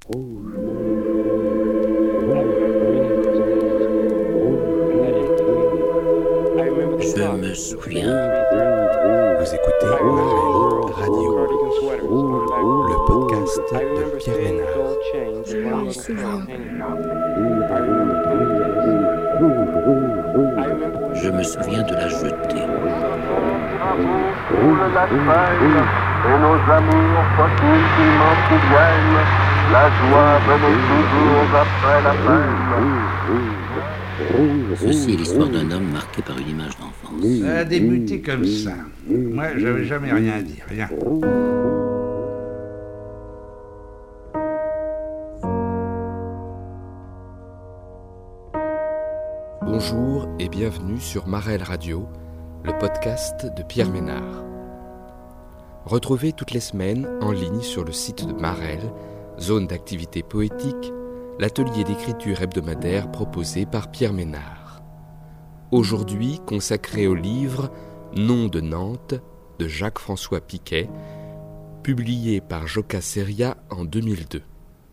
Je me souviens. Vous écoutez Marelle Radio, le podcast de Pierre Ménard. Je me souviens. Je me souviens de la jetée. Roule la feuille, et nos amours quotidiennement souviennent. La joie venait toujours après la peine. Ceci est l'histoire d'un homme marqué par une image d'enfance. Ça a débuté comme ça. Moi, j'avais jamais rien dit, rien. Bonjour et bienvenue sur Marelle Radio, le podcast de Pierre Ménard. Retrouvez toutes les semaines en ligne sur le site de Marelle, zone d'activité poétique, l'atelier d'écriture hebdomadaire proposé par Pierre Ménard. Aujourd'hui consacré au livre Nom de Nantes de Jacques-François Piquet, publié par Joka Seria en 2002.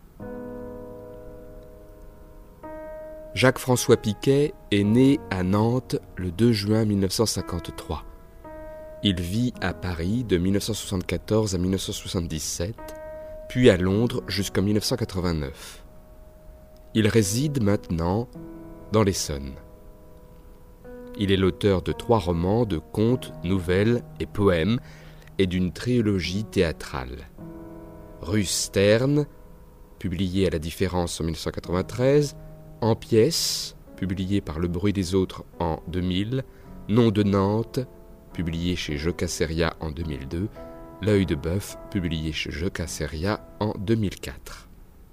Jacques-François Piquet est né à Nantes le 2 juin 1953. Il vit à Paris de 1974 à 1977, puis à Londres jusqu'en 1989. Il réside maintenant dans l'Essonne. Il est l'auteur de 3 romans, de contes, nouvelles et poèmes, et d'une trilogie théâtrale. Rue Sterne, publié à La Différence en 1993, En pièces, publié par Le Bruit des Autres en 2000, Nom de Nantes, publié chez Joka Seria en 2002, L'œil de bœuf, publié chez Joka Seria en 2004.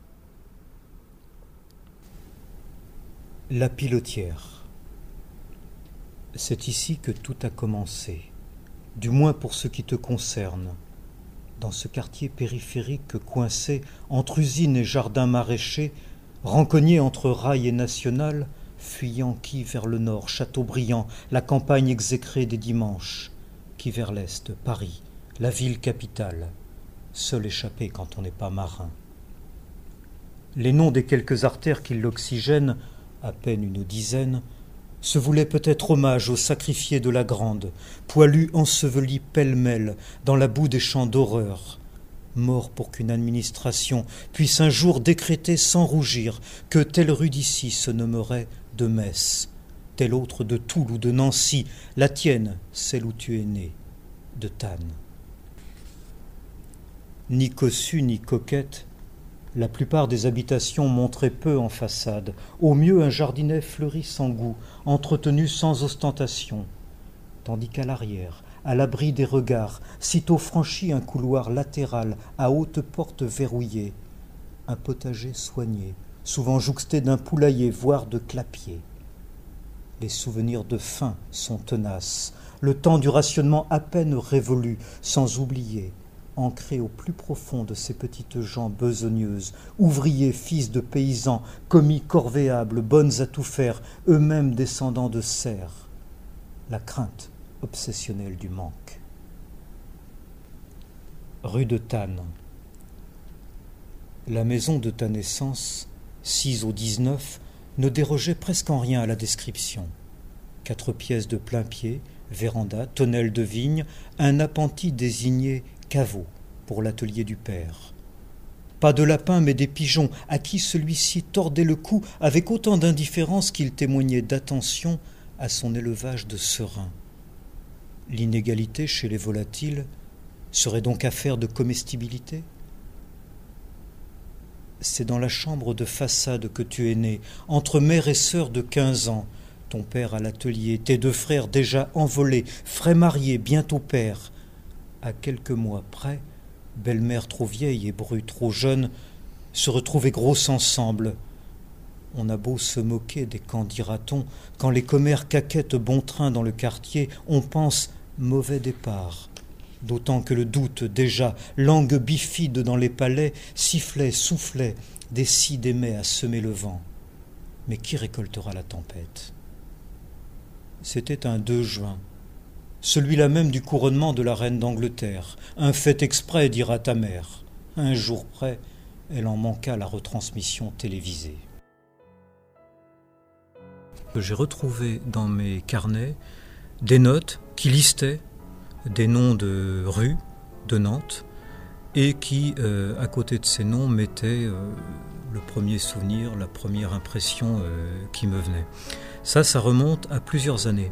La pilotière. C'est ici que tout a commencé, du moins pour ce qui te concerne. Dans ce quartier périphérique coincé entre usines et jardins maraîchers, rancogné entre rail et national, fuyant qui vers le nord, Châteaubriand, la campagne exécrée des dimanches, qui vers l'est, Paris, la ville capitale, seul échappé quand on n'est pas marin. Les noms des quelques artères qui l'oxygènent, à peine une dizaine, se voulaient peut-être hommage aux sacrifiés de la Grande, poilus ensevelis pêle-mêle dans la boue des champs d'horreur, morts pour qu'une administration puisse un jour décréter sans rougir que telle rue d'ici se nommerait de Metz, telle autre de Toul ou de Nancy, la tienne, celle où tu es né, de Tannes. Ni cossue ni coquette, la plupart des habitations montraient peu en façade, au mieux un jardinet fleuri sans goût, entretenu sans ostentation, tandis qu'à l'arrière, à l'abri des regards, sitôt franchi un couloir latéral à haute porte verrouillée, un potager soigné, souvent jouxté d'un poulailler, voire de clapier. Les souvenirs de faim sont tenaces, le temps du rationnement à peine révolu, sans oublier, ancré au plus profond de ces petites gens besogneuses, ouvriers, fils de paysans, commis corvéables, bonnes à tout faire, eux-mêmes descendants de serfs, la crainte obsessionnelle du manque. Rue de Tannes. La maison de ta naissance, sise au 19, ne dérogeait presque en rien à la description. 4 pièces de plain-pied, véranda, tonnelle de vigne, un appentis désigné caveau pour l'atelier du père. Pas de lapin, mais des pigeons, à qui celui-ci tordait le cou avec autant d'indifférence qu'il témoignait d'attention à son élevage de serins. L'inégalité chez les volatiles serait donc affaire de comestibilité ? C'est dans la chambre de façade que tu es né, entre mère et sœur de 15 ans, ton père à l'atelier, tes 2 frères déjà envolés, frais mariés, bientôt pères. À quelques mois près, belle-mère trop vieille et bru trop jeune se retrouvaient grosses ensemble. On a beau se moquer des qu'en dira-t-on, quand les commères caquettent bon train dans le quartier, on pense mauvais départ. D'autant que le doute, déjà, langue bifide dans les palais, sifflait, soufflait, des scies des mai à semer le vent. Mais qui récoltera la tempête ? C'était un 2 juin, celui-là même du couronnement de la reine d'Angleterre, un fait exprès, dira ta mère. Un jour près, elle en manqua la retransmission télévisée. J'ai retrouvé dans mes carnets des notes qui listaient des noms de rues de Nantes et qui, à côté de ces noms, mettaient le premier souvenir, la première impression qui me venait. Ça remonte à plusieurs années.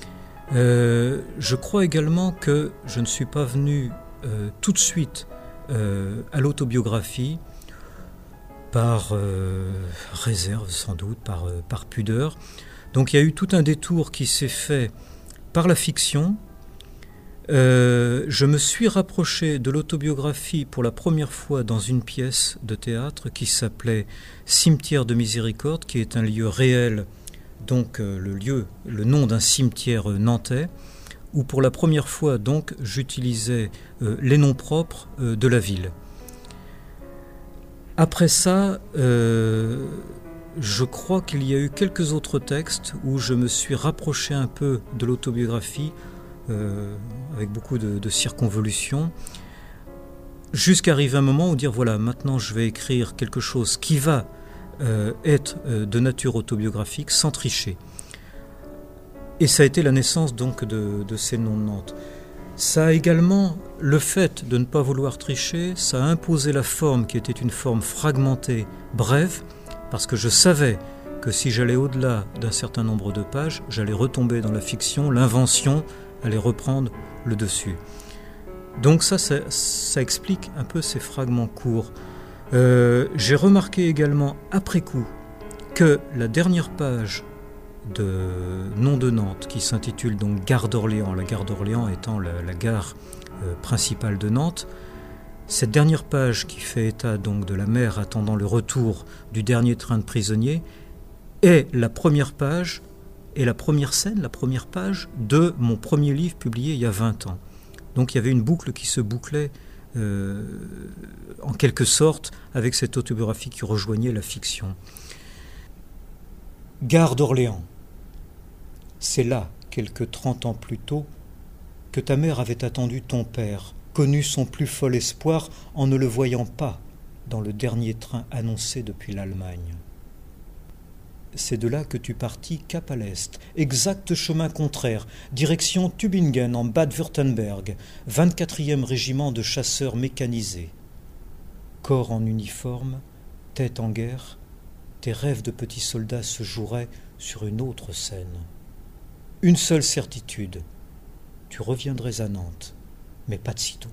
Je crois également que je ne suis pas venu tout de suite à l'autobiographie par réserve sans doute, par pudeur. Donc il y a eu tout un détour qui s'est fait par la fiction. Je me suis rapproché de l'autobiographie pour la première fois dans une pièce de théâtre qui s'appelait Cimetière de Miséricorde, qui est un lieu réel, donc le nom d'un cimetière nantais, où pour la première fois donc j'utilisais les noms propres de la ville. Après ça, je crois qu'il y a eu quelques autres textes où je me suis rapproché un peu de l'autobiographie, avec beaucoup de circonvolutions, jusqu'à arriver à un moment où dire voilà, maintenant je vais écrire quelque chose qui va être de nature autobiographique sans tricher. Et ça a été la naissance donc de ces noms de Nantes. Ça a également, le fait de ne pas vouloir tricher, ça a imposé la forme qui était une forme fragmentée, brève, parce que je savais que si j'allais au-delà d'un certain nombre de pages, j'allais retomber dans la fiction, l'invention allait reprendre le dessus. Donc ça explique un peu ces fragments courts. J'ai remarqué également après coup que la dernière page de Nom de Nantes, qui s'intitule donc Gare d'Orléans, la gare d'Orléans étant la gare principale de Nantes, cette dernière page qui fait état donc de la mère attendant le retour du dernier train de prisonniers est la première page et la première scène, la première page de mon premier livre publié il y a 20 ans. Donc il y avait une boucle qui se bouclait en quelque sorte avec cette autobiographie qui rejoignait la fiction. Gare d'Orléans. C'est là, quelques 30 ans plus tôt, que ta mère avait attendu ton père, connu son plus fol espoir en ne le voyant pas dans le dernier train annoncé depuis l'Allemagne. C'est de là que tu partis cap à l'est, exact chemin contraire, direction Tübingen en Bade-Württemberg, 24e régiment de chasseurs mécanisés. Corps en uniforme, tête en guerre, tes rêves de petits soldats se joueraient sur une autre scène. Une seule certitude, tu reviendrais à Nantes, mais pas de sitôt.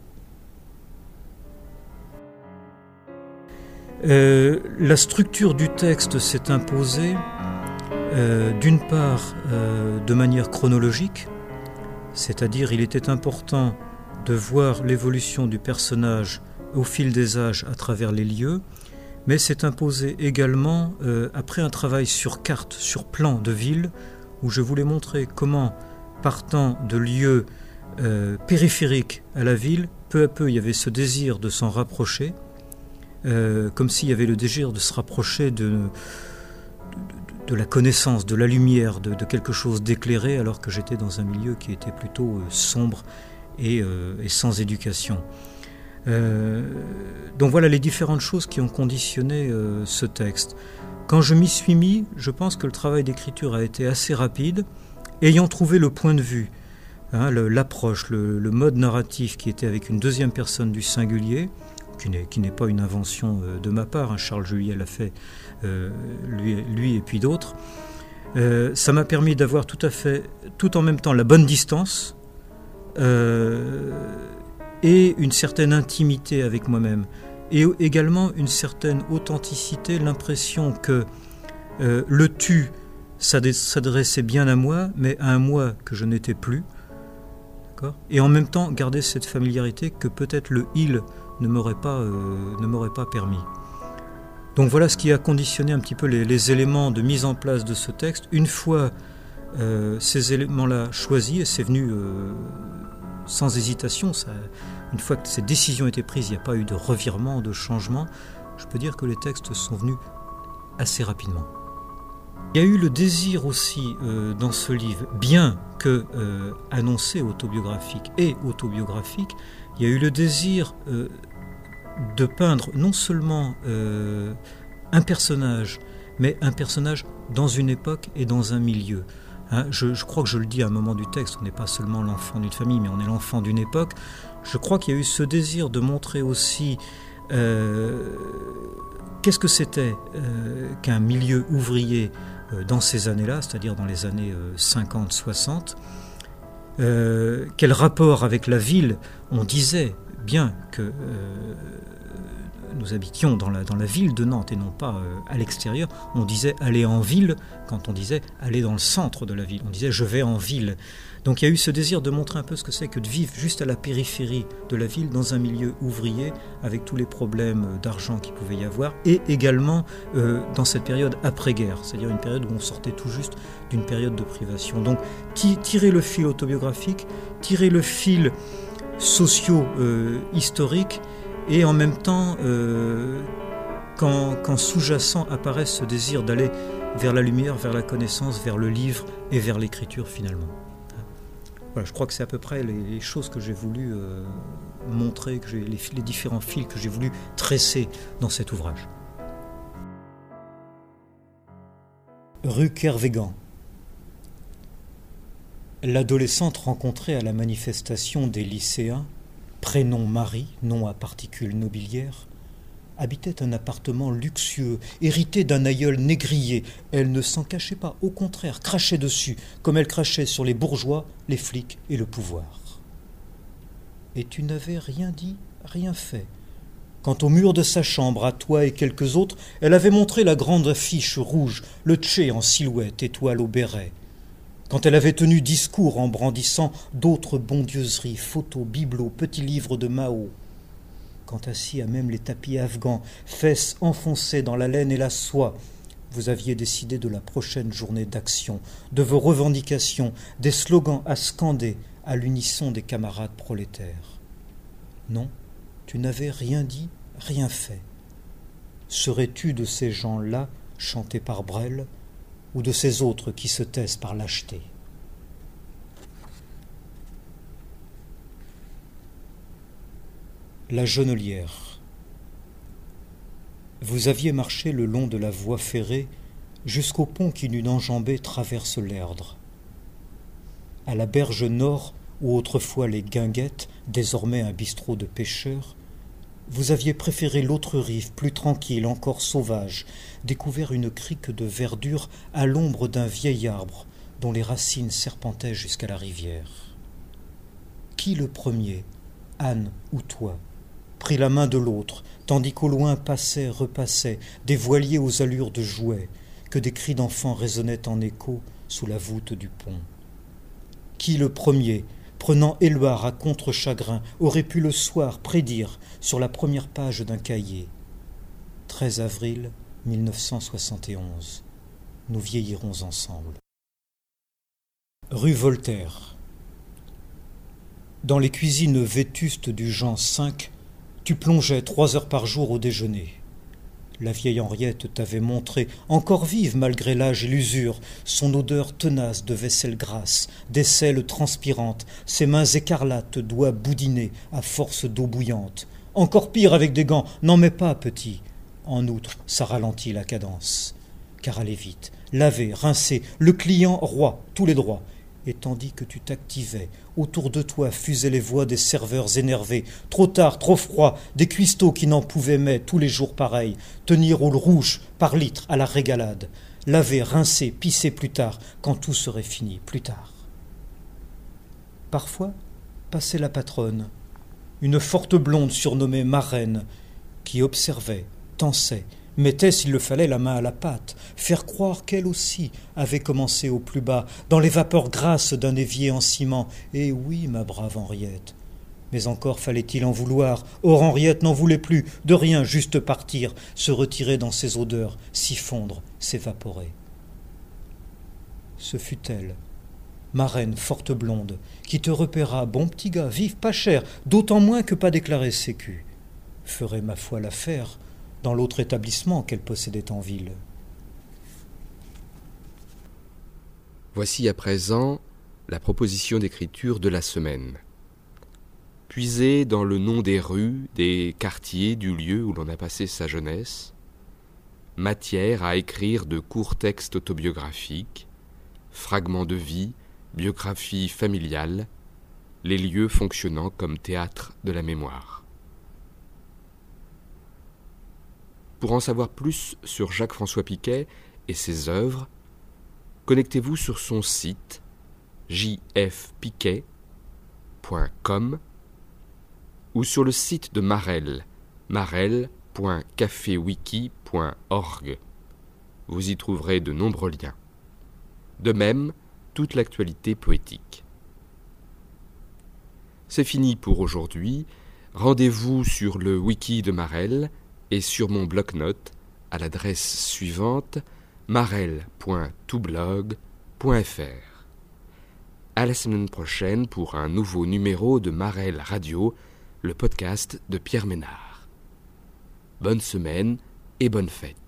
La structure du texte s'est imposée, d'une part de manière chronologique, c'est-à-dire il était important de voir l'évolution du personnage au fil des âges à travers les lieux, mais s'est imposé également après un travail sur carte, sur plan de ville, où je voulais montrer comment, partant de lieux périphériques à la ville, peu à peu il y avait ce désir de s'en rapprocher, comme s'il y avait le désir de se rapprocher de la connaissance, de la lumière, de quelque chose d'éclairé, alors que j'étais dans un milieu qui était plutôt sombre et sans éducation. Donc voilà les différentes choses qui ont conditionné ce texte. Quand je m'y suis mis, je pense que le travail d'écriture a été assez rapide, ayant trouvé le point de vue, l'approche, le mode narratif qui était avec une deuxième personne du singulier, qui n'est pas une invention de ma part, Charles Juliet l'a fait, lui et puis d'autres. Ça m'a permis d'avoir tout en même temps la bonne distance et une certaine intimité avec moi-même, et également une certaine authenticité, l'impression que le tu s'adressait bien à moi, mais à un moi que je n'étais plus, d'accord ? Et en même temps garder cette familiarité que peut-être le il ne m'aurait pas permis. Donc voilà ce qui a conditionné un petit peu les éléments de mise en place de ce texte. Une fois ces éléments-là choisis, et c'est venu sans hésitation, une fois que ces décisions étaient prises, il n'y a pas eu de revirement, de changement, je peux dire que les textes sont venus assez rapidement. Il y a eu le désir aussi dans ce livre, bien que annoncé autobiographique et autobiographique, il y a eu le désir de peindre non seulement un personnage, mais un personnage dans une époque et dans un milieu. Hein, je crois que je le dis à un moment du texte, on n'est pas seulement l'enfant d'une famille, mais on est l'enfant d'une époque. Je crois qu'il y a eu ce désir de montrer aussi qu'est-ce que c'était qu'un milieu ouvrier dans ces années-là, c'est-à-dire dans les années 50-60. Quel rapport avec la ville. On disait bien que nous habitions dans la ville de Nantes et non pas à l'extérieur. On disait aller en ville quand on disait aller dans le centre de la ville. On disait je vais en ville. Donc il y a eu ce désir de montrer un peu ce que c'est que de vivre juste à la périphérie de la ville, dans un milieu ouvrier, avec tous les problèmes d'argent qu'il pouvait y avoir, et également dans cette période après-guerre, c'est-à-dire une période où on sortait tout juste d'une période de privation. Donc tirer le fil autobiographique, tirer le fil socio-historique, et en même temps, quand sous-jacent apparaît ce désir d'aller vers la lumière, vers la connaissance, vers le livre et vers l'écriture finalement. Voilà, je crois que c'est à peu près les choses que j'ai voulu montrer, les différents fils que j'ai voulu tresser dans cet ouvrage. Rue Kervégan. L'adolescente rencontrée à la manifestation des lycéens, prénom Marie, nom à particules nobiliaires, habitait un appartement luxueux, hérité d'un aïeul négrier. Elle ne s'en cachait pas, au contraire, crachait dessus, comme elle crachait sur les bourgeois, les flics et le pouvoir. Et tu n'avais rien dit, rien fait. Quant au mur de sa chambre, à toi et quelques autres, elle avait montré la grande affiche rouge, le Tché en silhouette, étoile au béret. Quand elle avait tenu discours en brandissant d'autres bondieuseries, photos, bibelots, petits livres de Mao, quand assis à même les tapis afghans, fesses enfoncées dans la laine et la soie, vous aviez décidé de la prochaine journée d'action, de vos revendications, des slogans à scander à l'unisson des camarades prolétaires. Non, tu n'avais rien dit, rien fait. Serais-tu de ces gens-là, chantés par Brel, ou de ces autres qui se taisent par lâcheté ? La Genelière. Vous aviez marché le long de la voie ferrée jusqu'au pont qui d'une enjambée traverse l'Erdre. À la berge nord, où autrefois les guinguettes, désormais un bistrot de pêcheurs, vous aviez préféré l'autre rive, plus tranquille, encore sauvage, découvert une crique de verdure à l'ombre d'un vieil arbre dont les racines serpentaient jusqu'à la rivière. Qui le premier, Anne ou toi, prit la main de l'autre, tandis qu'au loin passaient, repassaient des voiliers aux allures de jouets, que des cris d'enfants résonnaient en écho sous la voûte du pont. Qui le premier, prenant Éluard à contre-chagrin, aurait pu le soir prédire sur la première page d'un cahier. 13 avril 1971. Nous vieillirons ensemble. Rue Voltaire. Dans les cuisines vétustes du Jean V, tu plongeais 3 heures par jour au déjeuner. La vieille Henriette t'avait montré, encore vive malgré l'âge et l'usure, son odeur tenace de vaisselle grasse, d'aisselle transpirante, ses mains écarlates, doigts boudinés à force d'eau bouillante. Encore pire avec des gants, n'en mets pas, petit. En outre, ça ralentit la cadence. Car allez vite, laver, rincer, le client roi, tous les droits. Et tandis que tu t'activais, autour de toi fusaient les voix des serveurs énervés. Trop tard, trop froid, des cuistots qui n'en pouvaient mais tous les jours pareil. Tenir au rouge, par litre, à la régalade. Laver, rincer, pisser plus tard, quand tout serait fini, plus tard. Parfois, passait la patronne, une forte blonde surnommée Marraine, qui observait, tensait, mettait, s'il le fallait, la main à la pâte, faire croire qu'elle aussi avait commencé au plus bas, dans les vapeurs grasses d'un évier en ciment. Et oui, ma brave Henriette. Mais encore fallait-il en vouloir. Or Henriette n'en voulait plus, de rien, juste partir, se retirer dans ses odeurs, s'y fondre, s'évaporer. Ce fut elle, Marraine forte blonde, qui te repéra, bon petit gars, vive pas cher, d'autant moins que pas déclaré sécu. Ferait ma foi l'affaire dans l'autre établissement qu'elle possédait en ville. Voici à présent la proposition d'écriture de la semaine. Puisez dans le nom des rues, des quartiers, du lieu où l'on a passé sa jeunesse, matière à écrire de courts textes autobiographiques, fragments de vie, biographies familiales, les lieux fonctionnant comme théâtre de la mémoire. Pour en savoir plus sur Jacques-François Piquet et ses œuvres, connectez-vous sur son site jfpiquet.com ou sur le site de Marel, marel.cafewiki.org. Vous y trouverez de nombreux liens. De même, toute l'actualité poétique. C'est fini pour aujourd'hui. Rendez-vous sur le wiki de Marel et sur mon bloc-notes à l'adresse suivante marel.toblog.fr. À la semaine prochaine pour un nouveau numéro de Marel Radio, le podcast de Pierre Ménard. Bonne semaine et bonne fête.